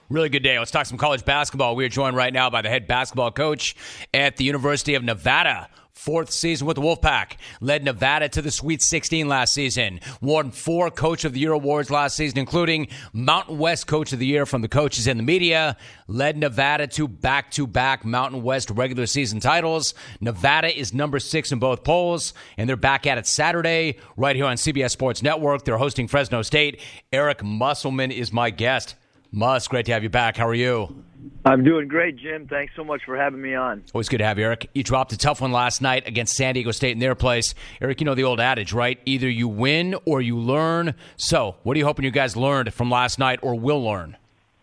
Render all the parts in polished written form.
Really good day. Let's talk some college basketball. We are joined right now by the head basketball coach at the University of Nevada. Fourth season with the Wolfpack. Led Nevada to the Sweet 16 last season. Won 4 Coach of the Year awards last season, including Mountain West Coach of the Year from the coaches and the media. Led Nevada to back-to-back Mountain West regular season titles. Nevada is number 6 in both polls, and they're back at it Saturday right here on CBS Sports Network. They're hosting Fresno State. Eric Musselman is my guest. Muss, great to have you back. How are you? I'm doing great, Jim. Thanks so much for having me on. Always good to have you, Eric. You dropped a tough one last night against San Diego State in their place. Eric, you know the old adage, right? Either you win or you learn. So what are you hoping you guys learned from last night or will learn?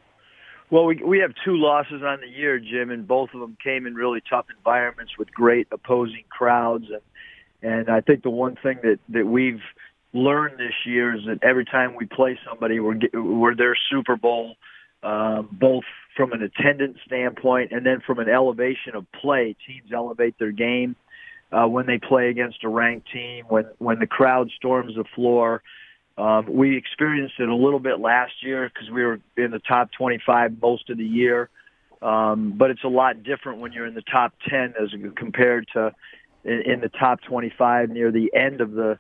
Well, we have 2 losses on the year, Jim, and both of them came in really tough environments with great opposing crowds. And I think the one thing that we've learned this year is that every time we play somebody, we're their Super Bowl, both from an attendance standpoint and then from an elevation of play. Teams elevate their game when they play against a ranked team, when the crowd storms the floor. We experienced it a little bit last year because we were in the top 25 most of the year. But it's a lot different when you're in the top 10 as compared to in the top 25 near the end of the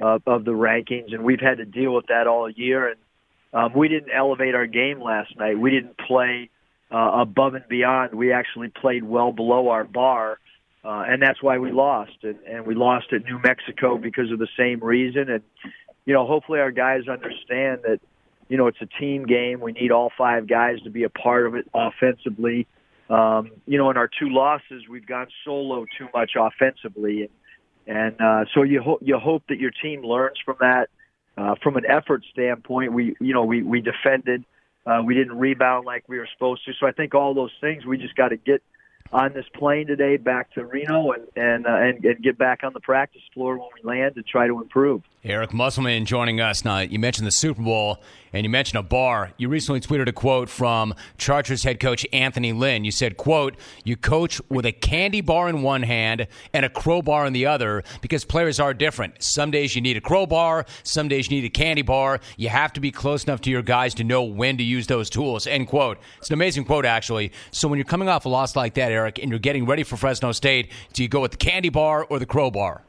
rankings. And we've had to deal with that all year. And we didn't elevate our game last night. We didn't play above and beyond. We actually played well below our bar, and that's why we lost. And we lost at New Mexico because of the same reason. And, you know, hopefully our guys understand that, you know, it's a team game. We need all 5 guys to be a part of it offensively. You know, in our 2 losses, we've gone solo too much offensively. And so you hope that your team learns from that. From an effort standpoint, we defended. We didn't rebound like we were supposed to. So I think all those things, we just got to get on this plane today back to Reno and get back on the practice floor when we land to try to improve. Eric Musselman joining us. Now, you mentioned the Super Bowl, and you mentioned a bar. You recently tweeted a quote from Chargers head coach Anthony Lynn. You said, quote, "You coach with a candy bar in one hand and a crowbar in the other because players are different. Some days you need a crowbar. Some days you need a candy bar. You have to be close enough to your guys to know when to use those tools," end quote. It's an amazing quote, actually. So when you're coming off a loss like that, Eric, and you're getting ready for Fresno State, do you go with the candy bar or the crowbar?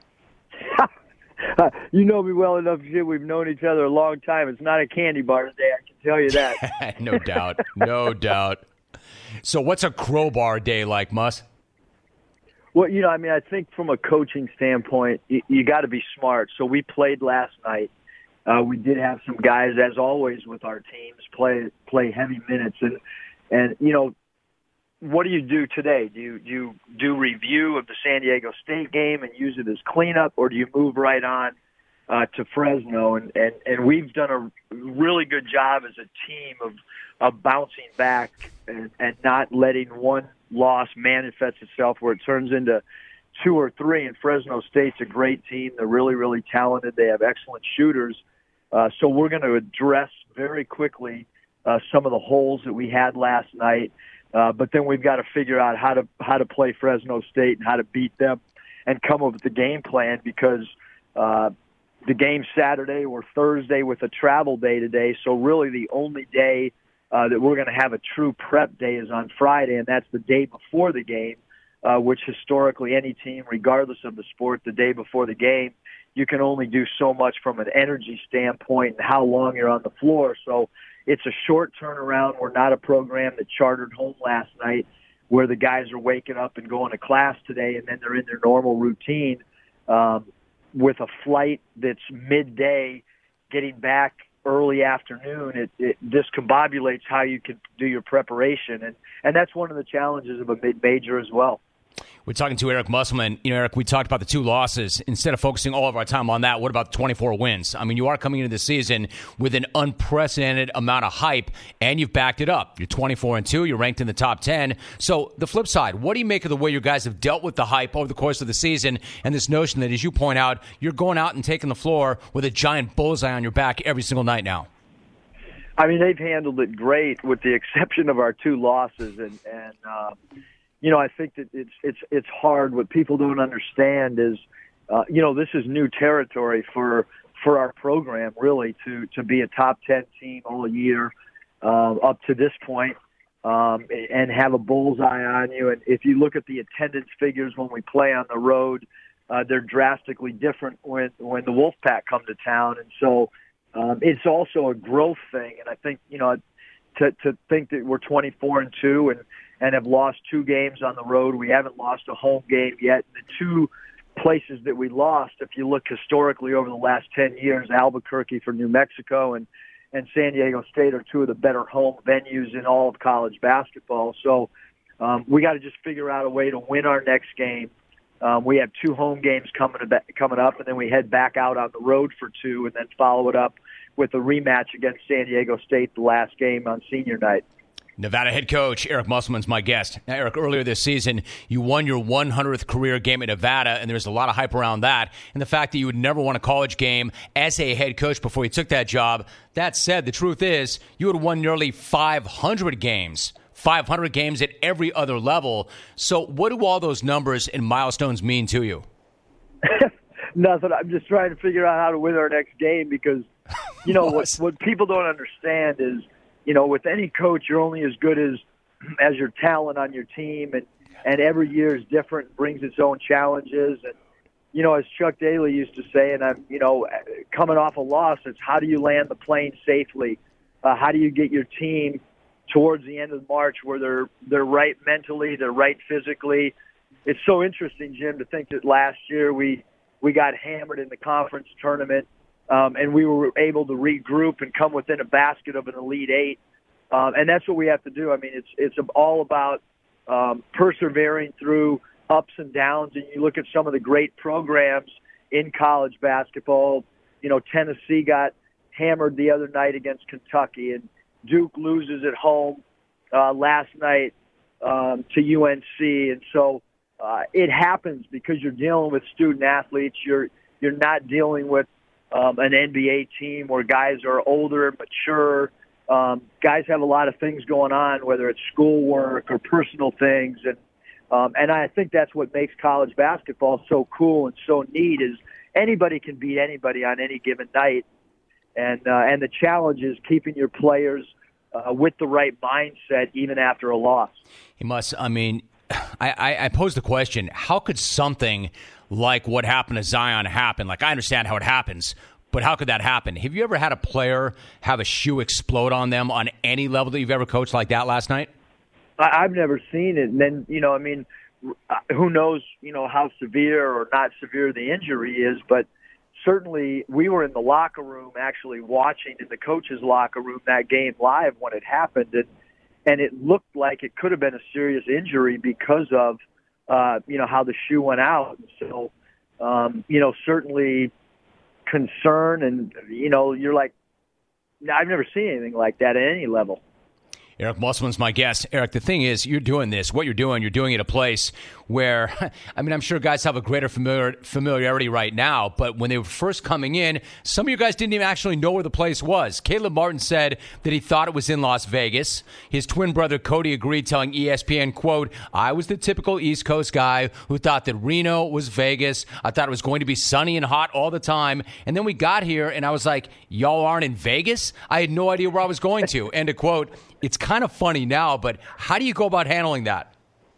You know me well enough, Jim. We've known each other a long time. It's not a candy bar today, I can tell you that. No doubt. No doubt. So what's a crowbar day like, Muss? Well, you know, I mean, I think from a coaching standpoint, you got to be smart. So we played last night. We did have some guys, as always with our teams, play heavy minutes. And you know, what do you do today? Do you do review of the San Diego State game and use it as cleanup, or do you move right on to Fresno? And we've done a really good job as a team of bouncing back and not letting one loss manifest itself where it turns into 2 or 3. And Fresno State's a great team. They're really, really talented. They have excellent shooters. So we're going to address very quickly some of the holes that we had last night. But then we've got to figure out how to play Fresno State and how to beat them and come up with the game plan, because the game Saturday or Thursday with a travel day today. So really the only day that we're going to have a true prep day is on Friday, and that's the day before the game, which historically any team, regardless of the sport, the day before the game, you can only do so much from an energy standpoint and how long you're on the floor. So it's a short turnaround. We're not a program that chartered home last night where the guys are waking up and going to class today and then they're in their normal routine with a flight that's midday, getting back early afternoon. It discombobulates how you can do your preparation. And that's one of the challenges of a mid-major as well. We're talking to Eric Musselman. You know, Eric, we talked about the 2 losses. Instead of focusing all of our time on that, what about the 24 wins? I mean, you are coming into the season with an unprecedented amount of hype, and you've backed it up. You're 24-2. You're ranked in the top 10. So the flip side, what do you make of the way your guys have dealt with the hype over the course of the season and this notion that, as you point out, you're going out and taking the floor with a giant bullseye on your back every single night now? I mean, they've handled it great with the exception of our 2 losses. And you know, I think that it's hard. What people don't understand is, you know, this is new territory for our program, really, to be a top 10 team all year. up to this point, and have a bullseye on you. And if you look at the attendance figures when we play on the road, they're drastically different when the Wolfpack come to town. And so it's also a growth thing. And I think, to think that we're 24-2 and have lost 2 games on the road, we haven't lost a home game yet. The 2 places that we lost, if you look historically over the last 10 years, Albuquerque for New Mexico and San Diego State are 2 of the better home venues in all of college basketball. So we got to just figure out a way to win our next game. We have 2 home games coming up, and then we head back out on the road for 2 and then follow it up with a rematch against San Diego State, the last game on senior night. Nevada head coach Eric Musselman's my guest. Now, Eric, earlier this season, you won your 100th career game at Nevada, and there's a lot of hype around that. And the fact that you would never won a college game as a head coach before you took that job. That said, the truth is you had won nearly 500 games. 500 games at every other level. So what do all those numbers and milestones mean to you? Nothing. I'm just trying to figure out how to win our next game because, what people don't understand is, with any coach, you're only as good as your talent on your team, and every year is different, brings its own challenges. And, as Chuck Daly used to say, and I'm, coming off a loss, it's how do you land the plane safely? How do you get your team towards the end of March where they're right mentally, they're right physically? It's so interesting, Jim, to think that last year we got hammered in the conference tournament, and we were able to regroup and come within a basket of an Elite Eight. And that's what we have to do. I mean, it's all about persevering through ups and downs. And you look at some of the great programs in college basketball. Tennessee got hammered the other night against Kentucky, and Duke loses at home last night to UNC. And so it happens because you're dealing with student athletes. You're not dealing with an NBA team where guys are older and mature. Guys have a lot of things going on, whether it's schoolwork or personal things. And I think that's what makes college basketball so cool and so neat is anybody can beat anybody on any given night. And the challenge is keeping your players with the right mindset even after a loss. He must, I pose the question, how could something like what happened to Zion happen? Like, I understand how it happens, but how could that happen? Have you ever had a player have a shoe explode on them on any level that you've ever coached like that last night? I've never seen it. And then, who knows, how severe or not severe the injury is, but certainly we were in the locker room actually watching in the coach's locker room that game live when it happened. And it looked like it could have been a serious injury because of, how the shoe went out. And so, certainly concern and, you're like, I've never seen anything like that at any level. Eric Musselman's my guest. Eric, the thing is, you're doing this. What you're doing at a place where, I'm sure guys have a greater familiarity right now, but when they were first coming in, some of you guys didn't even actually know where the place was. Caleb Martin said that he thought it was in Las Vegas. His twin brother Cody agreed, telling ESPN, quote, I was the typical East Coast guy who thought that Reno was Vegas. I thought it was going to be sunny and hot all the time. And then we got here, and I was like, y'all aren't in Vegas? I had no idea where I was going to. End of quote. It's kind of funny now, but how do you go about handling that?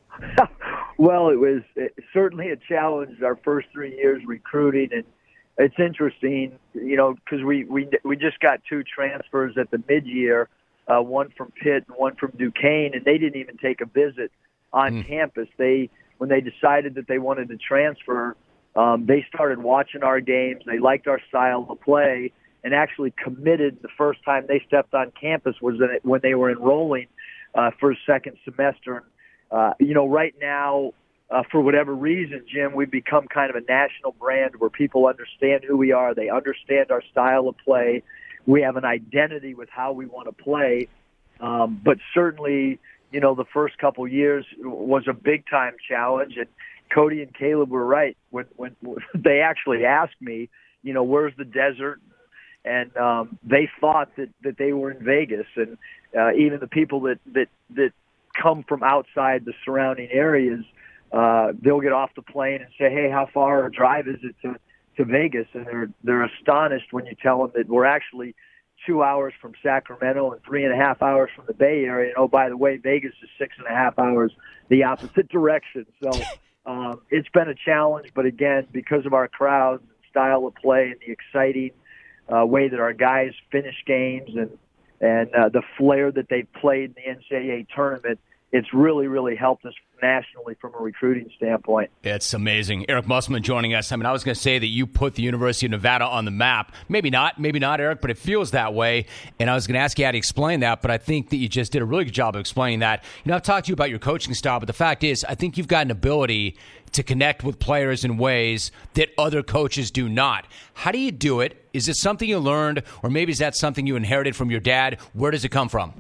Well, it was certainly a challenge our first 3 years recruiting, and it's interesting, because we just got 2 transfers at the mid-year, one from Pitt and one from Duquesne, and they didn't even take a visit on campus. When they decided that they wanted to transfer, they started watching our games. They liked our style of play, and actually committed the first time they stepped on campus was when they were enrolling for a second semester. Right now, for whatever reason, Jim, we've become kind of a national brand where people understand who we are. They understand our style of play. We have an identity with how we want to play. But certainly, the first couple years was a big-time challenge. And Cody and Caleb were right. When they actually asked me, where's the desert? And they thought that they were in Vegas, and even the people that come from outside the surrounding areas, they'll get off the plane and say, "Hey, how far a drive is it to Vegas?" And they're astonished when you tell them that we're actually 2 hours from Sacramento and 3.5 hours from the Bay Area. And, oh, by the way, Vegas is 6.5 hours the opposite direction. So it's been a challenge. But, again, because of our crowds and style of play and the exciting way that our guys finish games and the flair that they've played in the NCAA tournament, it's really, really helped us nationally from a recruiting standpoint. It's amazing. Eric Musselman joining us. I mean, I was going to say that you put the University of Nevada on the map. Maybe not, Eric, but it feels that way. And I was going to ask you how to explain that, but I think that you just did a really good job of explaining that. You know, I've talked to you about your coaching style, but the fact is, I think you've got an ability to connect with players in ways that other coaches do not. How do you do it? Is it something you learned, or maybe is that something you inherited from your dad? Where does it come from?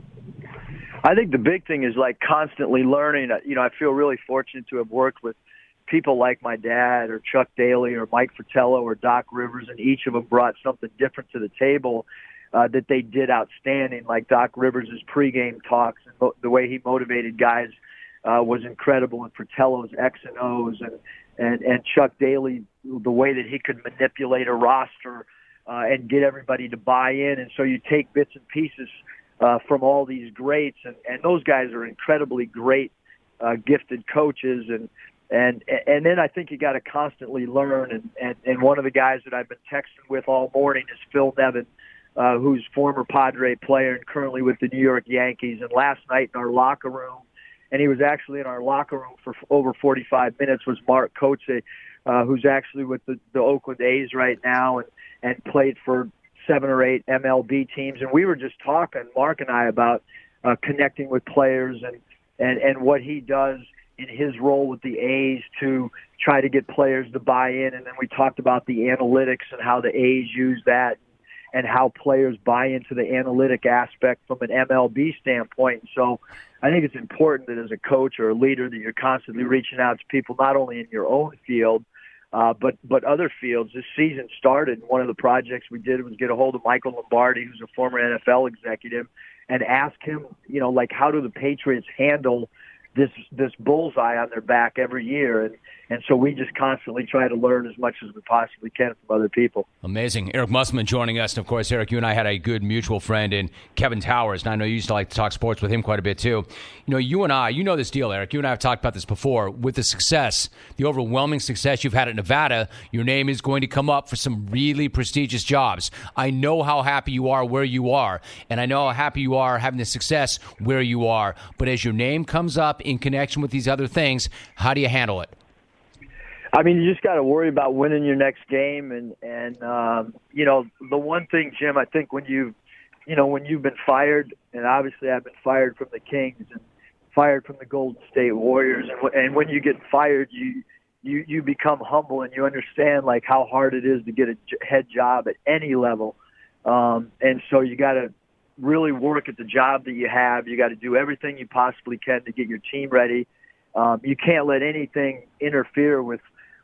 I think the big thing is like constantly learning. You know, I feel really fortunate to have worked with people like my dad or Chuck Daly or Mike Fratello or Doc Rivers, and each of them brought something different to the table that they did outstanding. Like Doc Rivers' pregame talks and the way he motivated guys was incredible, and Fratello's X and O's, and Chuck Daly, the way that he could manipulate a roster and get everybody to buy in. And so you take bits and pieces from all these greats, and those guys are incredibly great, gifted coaches, and then I think you got to constantly learn. And one of the guys that I've been texting with all morning is Phil Nevin, who's former Padre player and currently with the New York Yankees. And last night in our locker room, and he was actually in our locker room for over 45 minutes, was Mark Kotsay, who's actually with the Oakland A's right now and played for 7 or 8 MLB teams. And we were just talking, Mark and I, about connecting with players and what he does in his role with the A's to try to get players to buy in. And then we talked about the analytics and how the A's use that and how players buy into the analytic aspect from an MLB standpoint. So I think it's important that as a coach or a leader that you're constantly reaching out to people, not only in your own field, but other fields. This season started, one of the projects we did was get a hold of Michael Lombardi, who's a former NFL executive, and ask him, you know, like, how do the Patriots handle this bullseye on their back every year? And so we just constantly try to learn as much as we possibly can from other people. Amazing. Eric Musselman joining us. And, of course, Eric, you and I had a good mutual friend in Kevin Towers, and I know you used to like to talk sports with him quite a bit, too. You know, you know this deal, Eric. You and I have talked about this before. With the success, the overwhelming success you've had at Nevada, your name is going to come up for some really prestigious jobs. I know how happy you are where you are, and I know how happy you are having the success where you are. But as your name comes up in connection with these other things, how do you handle it? I mean, you just got to worry about winning your next game, and you know, the one thing, Jim, I think when you've been fired, and obviously I've been fired from the Kings and fired from the Golden State Warriors, and when you get fired, you become humble and you understand like how hard it is to get a head job at any level, and so you got to really work at the job that you have. You got to do everything you possibly can to get your team ready. You can't let anything interfere with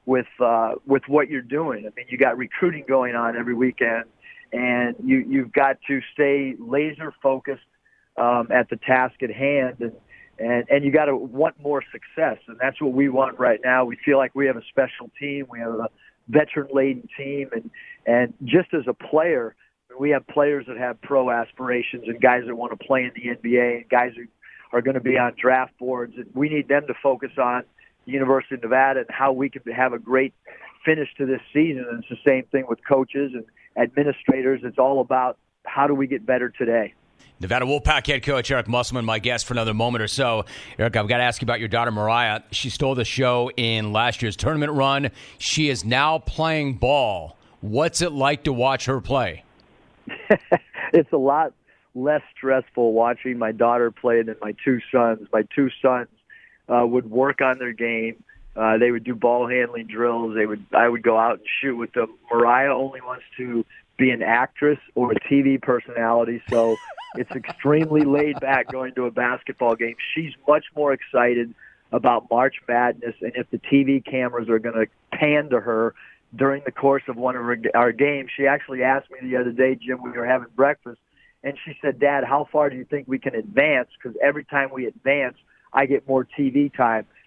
what you're doing. I mean, you got recruiting going on every weekend, and you've got to stay laser focused at the task at hand, and you got to want more success, and that's what we want right now. We feel like we have a special team, we have a veteran-laden team, and just as a player, we have players that have pro aspirations and guys that want to play in the NBA and guys who are going to be on draft boards, and we need them to focus on the University of Nevada and how we can have a great finish to this season. And it's the same thing with coaches and administrators. It's all about how do we get better today. Nevada Wolfpack head coach Eric Musselman, my guest for another moment or so. Eric, I've got to ask you about your daughter Mariah. She stole the show in last year's tournament run. She is now playing ball. What's it like to watch her play? It's a lot less stressful watching my daughter play than my two sons. My two sons would work on their game. They would do ball handling drills. I would go out and shoot with them. Mariah only wants to be an actress or a TV personality, so it's extremely laid back going to a basketball game. She's much more excited about March Madness, and if the TV cameras are going to pan to her during the course of one of our games. She actually asked me the other day, Jim, we were having breakfast, and she said, Dad, how far do you think we can advance? Because every time we advance, I get more TV time.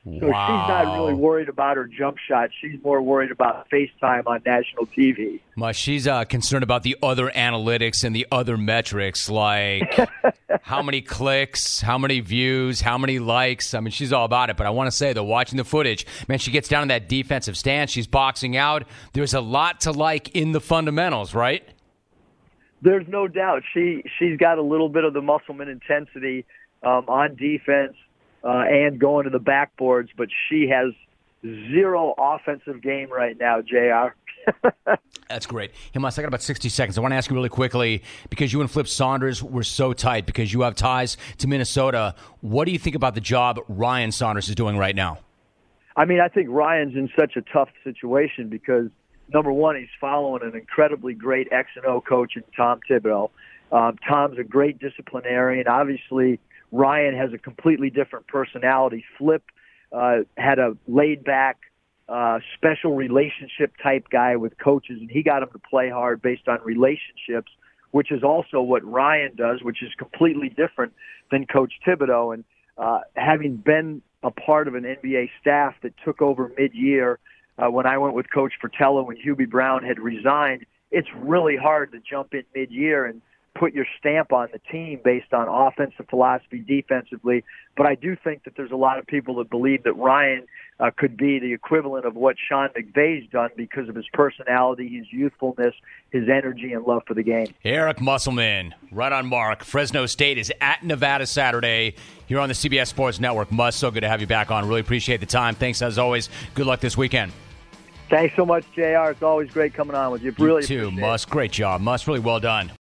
So she's not really worried about her jump shot. She's more worried about FaceTime on national TV. She's concerned about the other analytics and the other metrics, like how many clicks, how many views, how many likes. I mean, she's all about it. But I want to say, though, watching the footage, man, she gets down in that defensive stance. She's boxing out. There's a lot to like in the fundamentals, right? There's no doubt. She's got a little bit of the Musselman intensity on defense and going to the backboards, but she has zero offensive game right now, JR. That's great. Hey, Muss, I got about 60 seconds. I want to ask you really quickly, because you and Flip Saunders were so tight, because you have ties to Minnesota, what do you think about the job Ryan Saunders is doing right now? I mean, I think Ryan's in such a tough situation because, number one, he's following an incredibly great X&O coach in Tom Thibodeau. Tom's a great disciplinarian. Obviously, Ryan has a completely different personality. Flip had a laid-back, special relationship type guy with coaches, and he got him to play hard based on relationships, which is also what Ryan does, which is completely different than Coach Thibodeau. And having been a part of an NBA staff that took over mid-year when I went with Coach Fratello when Hubie Brown had resigned, it's really hard to jump in mid-year and put your stamp on the team based on offensive philosophy, defensively. But I do think that there's a lot of people that believe that Ryan could be the equivalent of what Sean McVay's done because of his personality, his youthfulness, his energy, and love for the game. Eric Musselman, right on mark. Fresno State is at Nevada Saturday here on the CBS Sports Network. Muss, so good to have you back on. Really appreciate the time. Thanks, as always. Good luck this weekend. Thanks so much, JR. It's always great coming on with you. Really you too, Muss. Great job. Muss, really well done.